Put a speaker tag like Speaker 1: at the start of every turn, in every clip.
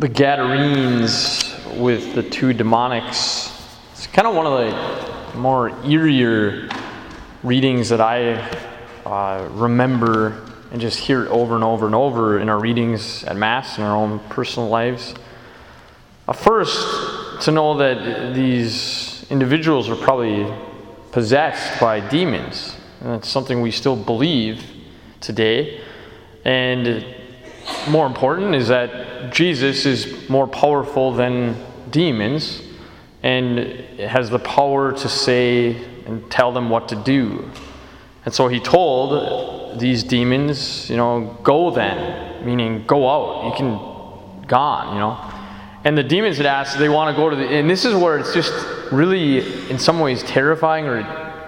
Speaker 1: the Gadarenes with the two demonics. It's kind of one of the more eerier readings that I remember and just hear it over and over and over in our readings at Mass in our own personal lives. First, to know that these individuals were probably possessed by demons. And that's something we still believe today. And more important is that Jesus is more powerful than demons and has the power to say and tell them what to do. And so he told these demons, go then, meaning go out. You can gone, And the demons had asked, they want to go to and this is where it's just really, in some ways, terrifying or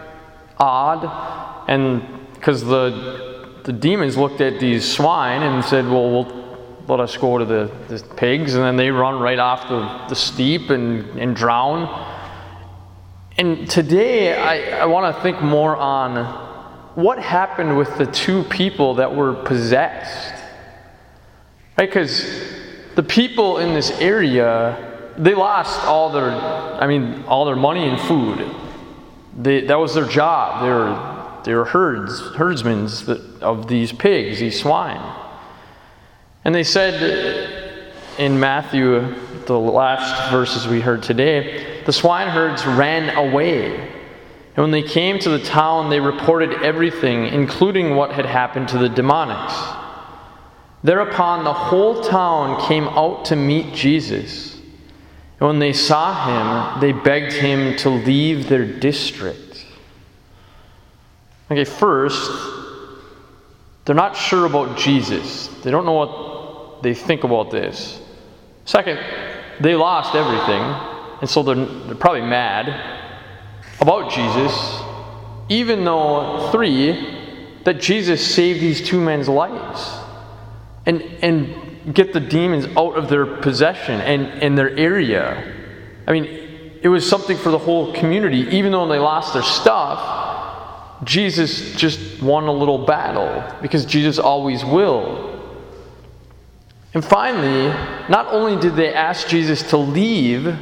Speaker 1: odd. And because the demons looked at these swine and said, well, let us go to the pigs. And then they run right off the steep and drown. And today, I want to think more on what happened with the two people that were possessed. Right? Because the people in this area, they lost all their money and food. That was their job. They were herdsmen of these pigs, these swine. And they said in Matthew, the last verses we heard today, the swineherds ran away. And when they came to the town, they reported everything, including what had happened to the demonics. Thereupon the whole town came out to meet Jesus. And when they saw him, they begged him to leave their district. Okay, first, they're not sure about Jesus. They don't know what they think about this. Second, they lost everything, and so they're probably mad about Jesus, even though, that Jesus saved these two men's lives. And get the demons out of their possession and their area. I mean, it was something for the whole community. Even though they lost their stuff, Jesus just won a little battle, because Jesus always will. And finally, not only did they ask Jesus to leave,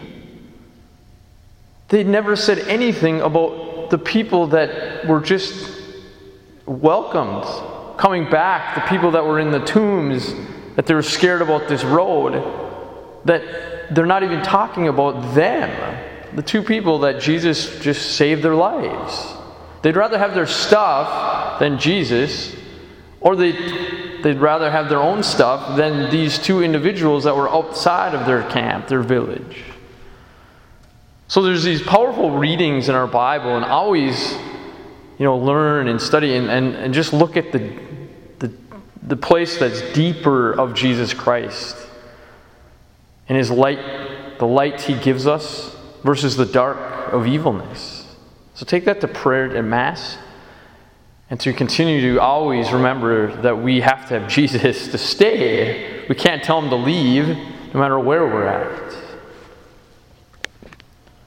Speaker 1: they never said anything about the people that were just welcomed, coming back, the people that were in the tombs, that they were scared about this road, that they're not even talking about them, the two people that Jesus just saved their lives. They'd rather have their stuff than Jesus, or they'd rather have their own stuff than these two individuals that were outside of their camp, their village. So there's these powerful readings in our Bible, and always, learn and study and just look at the place that's deeper of Jesus Christ and His light, the light He gives us versus the dark of evilness. So take that to prayer and Mass, and to continue to always remember that we have to have Jesus to stay. We can't tell Him to leave no matter where we're at.